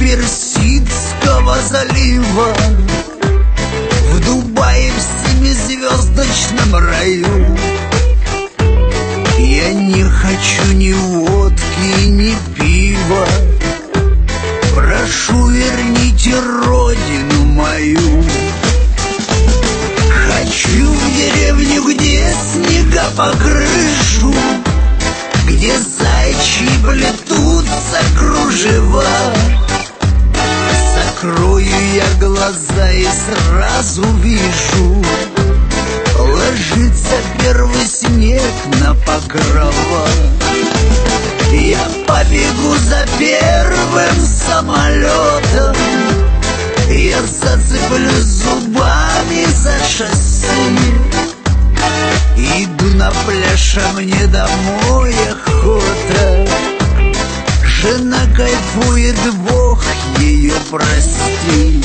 Персидского залива, в Дубае, в семизвездочном раю. Я не хочу ни водки, ни пива. Прошу, верните родину мою. Хочу в деревню, где снега по крышу, где зайчи плетутся кружева. Закрою я глаза и сразу вижу, ложится первый снег на покрова. Я побегу за первым самолетом, я зацеплюсь зубами за шоссе. Иду на пляж, а мне домой охота. Жена кайфует, Бог ее прости.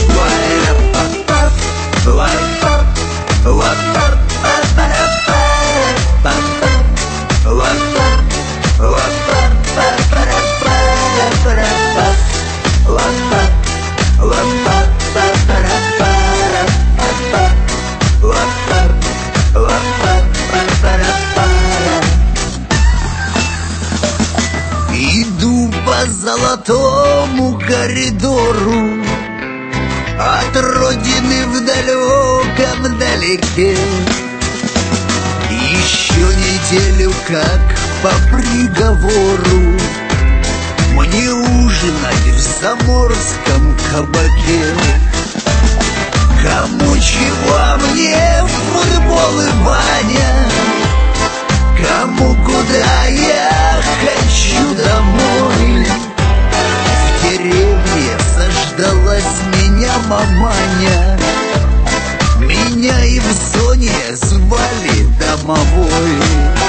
Иду по золотому коридору, от родины в далеком далеке. Еще неделю, как по приговору, мне ужинать в заморском кабаке. Кому чего, а мне футбол и баня. Кому куда, я хочу домой. В деревне заждалась меня маманя. Меня и в зоне звали домовой.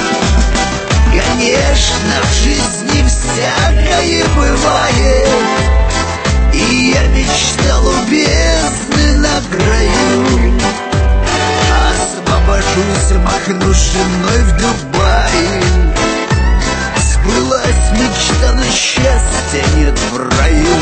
Конечно, в жизни всякое бывает, и я мечтал у бездны на краю. Освобожусь, махну с женой в Дубае. Сбылась мечта, но счастья нет в раю.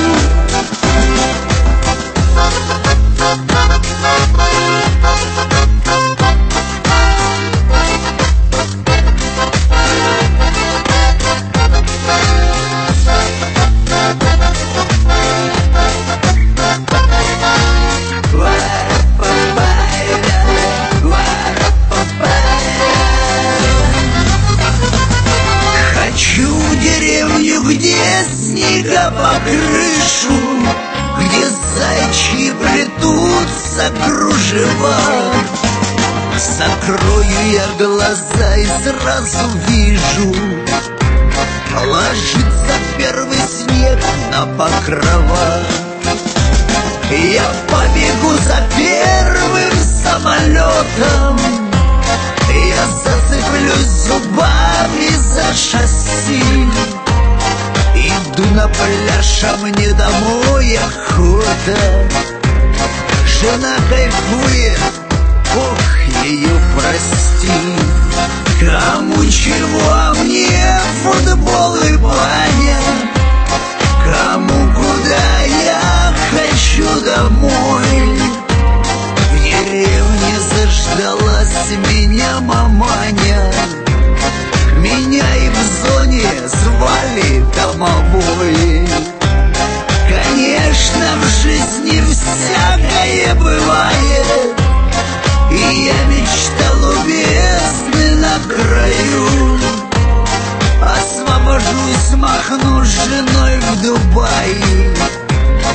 Где снега по крышу, где зайчи плетутся кружева. Закрою я глаза и сразу вижу, ложится первый снег на покрова. Я побегу за первым самолетом, я зацеплюсь зубами за шасси. Иду на пляж, а мне домой охота. Жена кайфует, Бог ее прости. Кому чего, а мне футбол и баня. Кому куда, я хочу домой. В деревне заждалась меня маманя. Меня и в зоне звали домовой. Конечно, в жизни всякое бывает, и я мечтал у бездны на краю. Освобожусь, махну с женой в Дубае.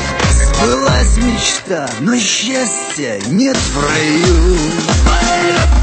Сбылась мечта, но счастья нет в раю.